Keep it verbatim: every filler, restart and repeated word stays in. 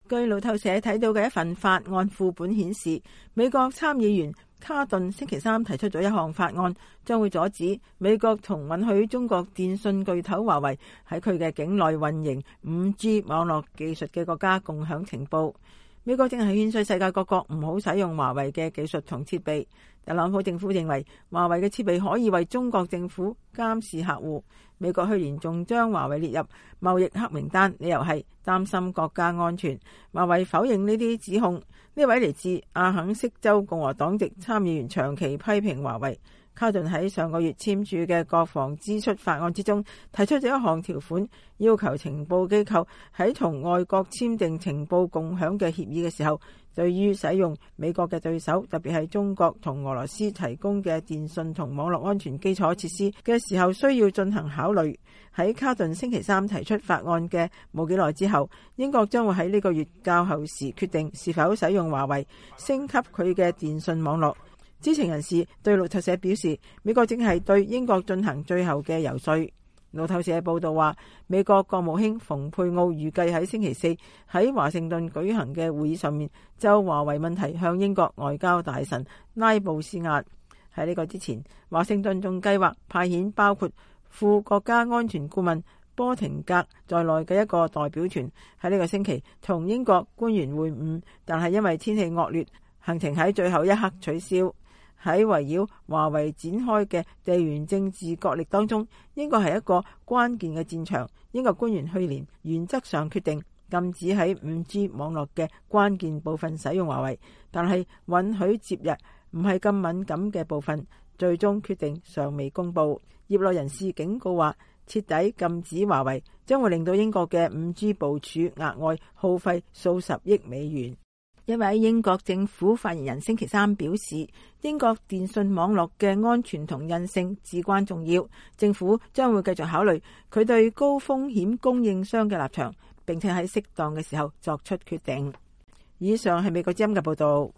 據路透社睇到嘅一份法案副本顯示，美國參議員卡頓星期三提出咗一項法案，將會阻止美國同允許中國電信巨頭華為喺佢嘅境內運營 五 G 網絡技術嘅國家共享情報。美國正係勸說世界各國唔好使用華為嘅技術同設備。特朗普政府認為華為嘅設備可以為中國政府監視客戶。美國去年仲將華為列入貿易黑名單，理由係擔心國家安全。華為否認呢啲指控。呢位嚟自阿肯色州共和黨籍參議員長期批評華為。卡頓喺上個月簽署嘅國防支出法案之中，提出咗一項條款，要求情報機構喺同外國簽訂情報共享嘅協議嘅時候，對於使用美國嘅對手，特別係中國同俄羅斯提供嘅電信同網絡安全基礎設施嘅時候，需要進行考慮。喺卡頓星期三提出法案嘅冇幾耐之後，英國將會喺呢個月較後時決定是否使用華為升級佢嘅電信網絡。知情人士對路透社表示，美國正係對英國進行最後嘅遊說。路透社報道話，美國國務卿蓬佩奧預計喺星期四喺華盛頓舉行嘅會議上面，就華為問題向英國外交大臣拉布施壓。喺呢個之前，華盛頓仲計劃派遣包括副國家安全顧問波廷格在內嘅一個代表團喺呢個星期同英國官員會晤，但係因為天氣惡劣，行程喺最後一刻取消。喺圍繞華為展開嘅地緣政治角力當中，英國係一個關鍵嘅戰場。英國官員去年原則上決定禁止喺 五 G 網絡嘅關鍵部分使用華為，但係允許接入唔係咁敏感嘅部分。最終決定尚未公布。業內人士警告話，徹底禁止華為將會令到英國嘅 五 G 部署額外耗費數十億美元。一位英國政府發言人星期三表示，英國電信網絡嘅安全同韌性至關重要，政府將會繼續考慮佢對高風險供應商嘅立場，並且喺適當嘅時候作出決定。以上係美國之音嘅報道。